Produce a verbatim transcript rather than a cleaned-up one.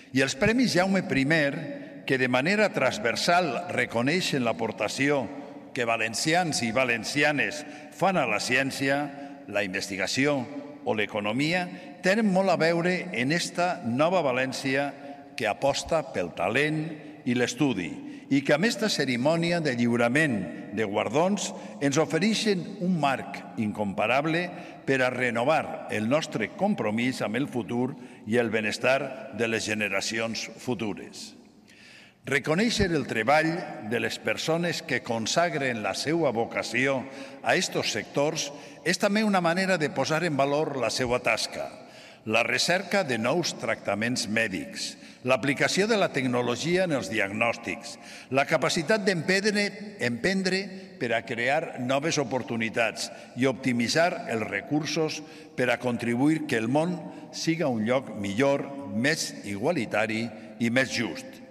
I els Premis Jaume primer, que de manera transversal reconeixen l'aportació que valencians i valencianes fan a la ciència, la investigació o l'economia, tenen molt a veure en esta nova València que aposta pel talent i l'estudi i que amb esta cerimònia de lliurament de guardons ens ofereixen un marc incomparable per a renovar el nostre compromís amb el futur i el benestar de les generacions futures. Reconèixer el treball de les persones que consagren la seva vocació a estos sectors és també una manera de posar en valor la seva tasca, la recerca de nous tractaments mèdics, l'aplicació de la tecnologia en els diagnòstics, la capacitat d'emprendre per a crear noves oportunitats i optimitzar els recursos per a contribuir que el món siga un lloc millor, més igualitari i més just.